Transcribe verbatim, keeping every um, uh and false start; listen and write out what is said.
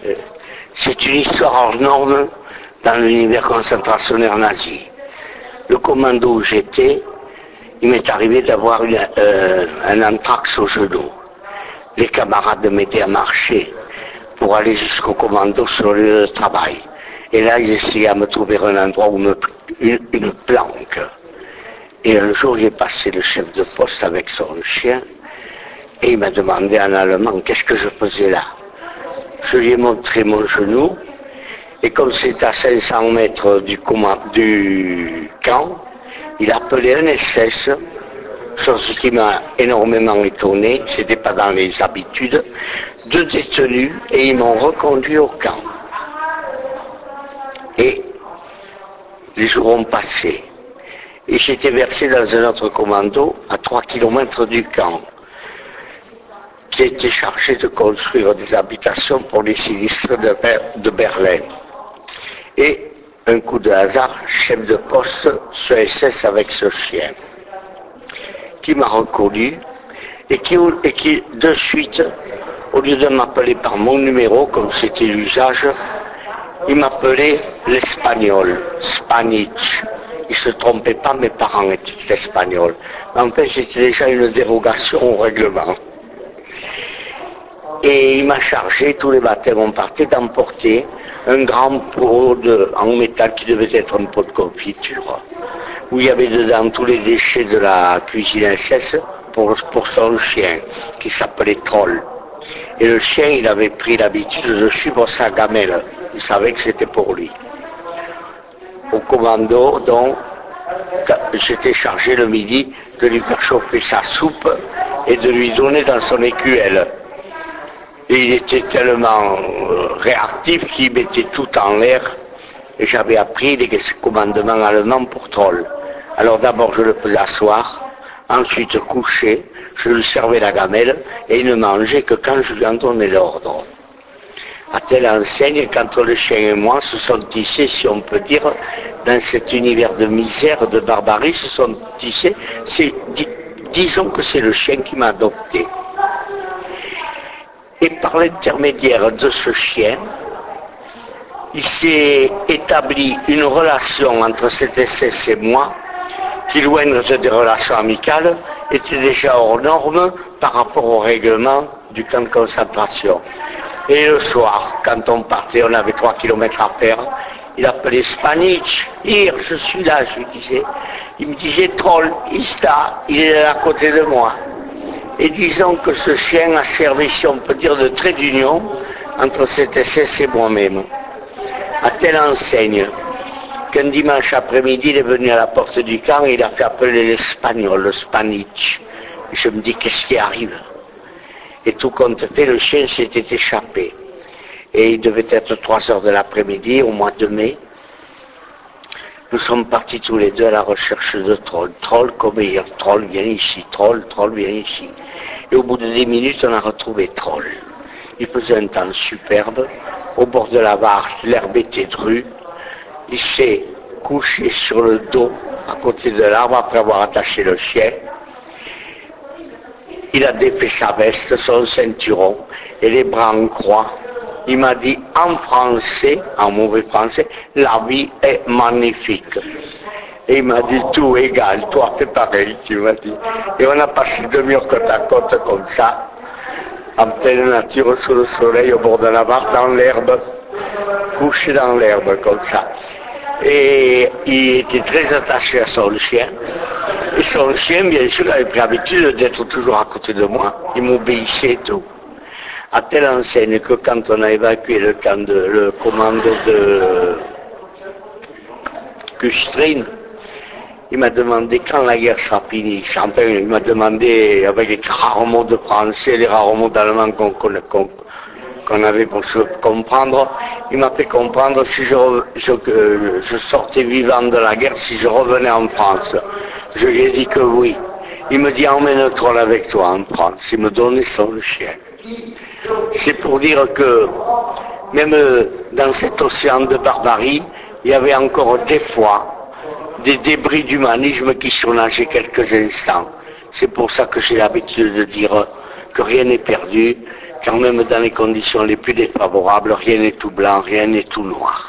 C'est une histoire hors norme dans l'univers concentrationnaire nazi. Le commando où j'étais, il m'est arrivé d'avoir une, euh, un anthrax au genou. Les camarades m'aidaient à marcher pour aller jusqu'au commando sur le lieu de travail. Et là, ils essayaient à me trouver un endroit où me, une, une planque. Et un jour, il est passé le chef de poste avec son chien, et il m'a demandé en allemand qu'est-ce que je faisais là. Je lui ai montré mon genou, et comme c'était à cinq cents mètres du, du camp, il a appelé un S S, chose qui m'a énormément étonné, c'était pas dans les habitudes, deux détenus, et ils m'ont reconduit au camp. Et les jours ont passé, et j'étais versé dans un autre commando à trois kilomètres du camp, qui était chargé de construire des habitations pour les sinistres de, Ber de Berlin. Et un coup de hasard, chef de poste, ce S S avec ce chien, qui m'a reconnu et qui, et qui, de suite, au lieu de m'appeler par mon numéro, comme c'était l'usage, il m'appelait l'espagnol, Spanish. Il ne se trompait pas, mes parents étaient espagnols. Mais en fait, c'était déjà une dérogation au règlement. Et il m'a chargé, tous les matins, on partait d'emporter un grand pot de, en métal qui devait être un pot de confiture, où il y avait dedans tous les déchets de la cuisine S S pour, pour son chien, qui s'appelait Troll. Et le chien, il avait pris l'habitude de suivre sa gamelle. Il savait que c'était pour lui. Au commando, donc, j'étais chargé le midi de lui faire chauffer sa soupe et de lui donner dans son écuelle. Et il était tellement réactif qu'il mettait tout en l'air. Et j'avais appris les commandements allemands pour Troll. Alors d'abord je le faisais asseoir, ensuite coucher, je lui servais la gamelle et il ne mangeait que quand je lui en donnais l'ordre. À telle enseigne, quand le chien et moi se sont tissés, si on peut dire, dans cet univers de misère, de barbarie, se sont tissés, dis, disons que c'est le chien qui m'a adopté. Et par l'intermédiaire de ce chien, il s'est établi une relation entre cet S S et moi, qui loin d'être des relations amicales, était déjà hors norme par rapport au règlement du camp de concentration. Et le soir, quand on partait, on avait trois kilomètres à faire, il appelait Spanish, hier, je suis là, je lui disais. Il me disait, Troll, il está, il est à côté de moi. Et disons que ce chien a servi, si on peut dire, de trait d'union entre cet S S et moi-même. À telle enseigne qu'un dimanche après-midi, il est venu à la porte du camp et il a fait appeler l'espagnol, le Spanish. Et je me dis, qu'est-ce qui arrive? Et tout compte fait, le chien s'était échappé. Et il devait être trois heures de l'après-midi, au mois de mai. Nous sommes partis tous les deux à la recherche de Troll. Troll, comme hier, Troll, viens ici, Troll, Troll, viens ici. Et au bout de dix minutes, on a retrouvé Troll. Il faisait un temps superbe. Au bord de la barque, l'herbe était drue. Il s'est couché sur le dos, à côté de l'arbre, après avoir attaché le chien. Il a défait sa veste, son ceinturon, et les bras en croix. Il m'a dit en français, en mauvais français, la vie est magnifique. Et il m'a dit tout égal, toi fais pareil, tu m'as dit. Et on a passé une demi-heure côte à côte comme ça, en pleine nature, sous le soleil, au bord de la barre, dans l'herbe, couché dans l'herbe comme ça. Et il était très attaché à son chien. Et son chien, bien sûr, avait pris l'habitude d'être toujours à côté de moi. Il m'obéissait et tout. À telle enseigne que quand on a évacué le camp de, le commando de Kustrin, il m'a demandé quand la guerre sera finie. Enfin, il m'a demandé, avec les rares mots de français, les rares mots d'allemand qu'on qu'on, qu'on avait pour se comprendre, il m'a fait comprendre si je, je, je sortais vivant de la guerre, si je revenais en France. Je lui ai dit que oui. Il me dit emmène Troll avec toi en France. Il me donnait son chien. C'est pour dire que même dans cet océan de barbarie, il y avait encore des fois des débris d'humanisme qui surnageaient quelques instants. C'est pour ça que j'ai l'habitude de dire que rien n'est perdu, quand même dans les conditions les plus défavorables, rien n'est tout blanc, rien n'est tout noir.